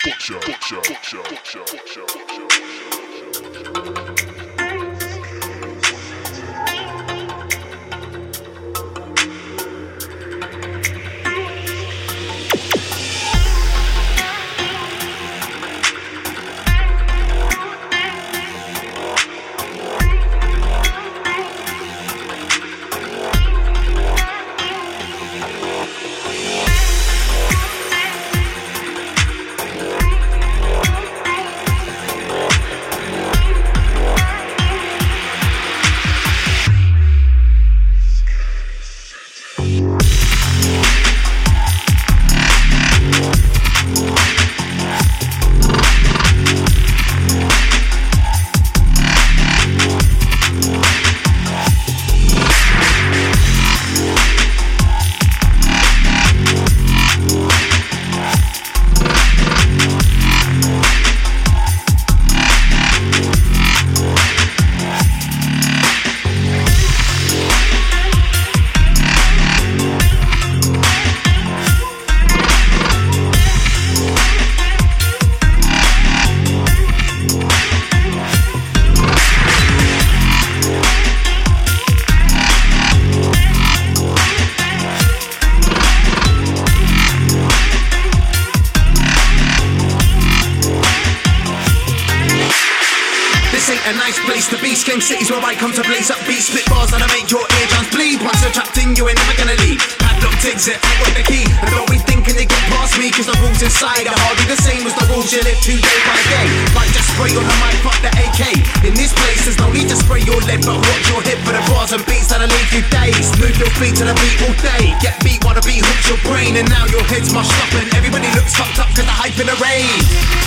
Cities where I come to blaze up beats, spit bars that'll make your eardrums bleed. Once you're trapped in, you ain't never gonna leave. Padlocked exit, I got the key. And don't be thinking you get past me, cause the rules inside are hardly the same as the rules you live to day by day. Like just spray on the mic, fuck the AK. In this place there's no need to spray your lead, but watch your hip for the bars and beats that'll leave you dazed. Move your feet to the beat all day, get beat while the beat hooks your brain. And now your head's mushed up and everybody looks fucked up cause the hype in the rave.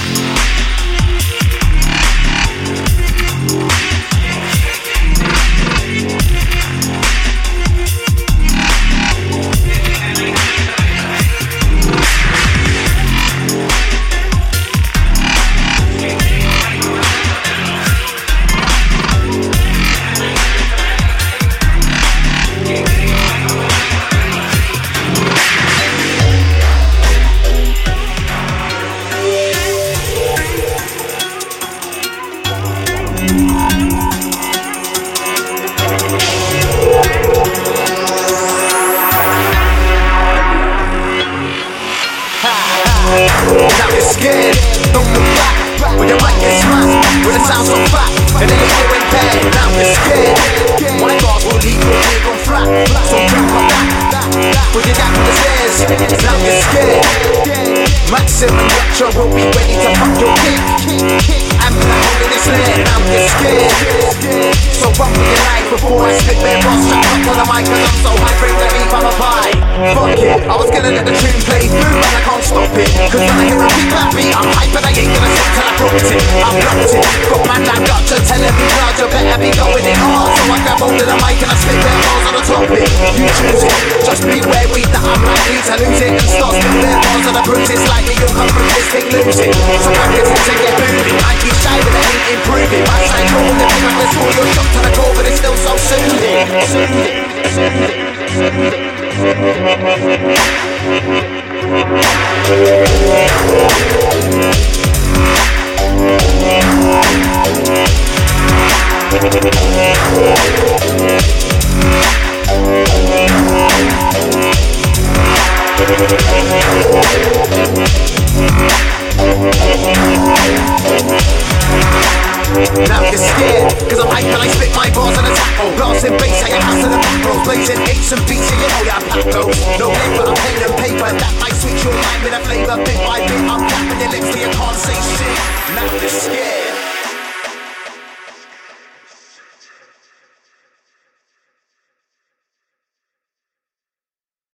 Now you're scared, don't look back. When your mic gets smashed, when it sounds so fat, and then you're going bad. Now you're scared, my bars will leave your ear on flat. So drop on that, when you're down the stairs. Now you're scared, Maxim and Yacha will be ready to fuck your kick. I'm not holding this there, now you're scared. So run with your life before I spit their boss. Strap up on the mic cause I'm so high, bring the beef, I'm a pie. Fuck it, I was gonna let the tune play through, but I can't stop it. Cause when I hear a beat that beat, I'm hype and I ain't gonna sit till I dropped it. I'm blocked it, got man like Dutcher telling me large, you better be going in hard. So I grab hold of the mic and I spit their bars on the topic. You choose it, just beware weed that I'm likely to lose it. And start spitting their bars on the bruises, likely you'll come from this thing losing. So I get it to get moving, I keep shy but it ain't improving. My side roll, the thing like this for your shot to the core, but it's still so soothing. Now you're scared, cause I'm hype and I spit my bars on a tackle. Blasting bass, I am out to the back rows, blazing apes and beats, and you know that I pack those. No paper, I'm pen and paper, that mic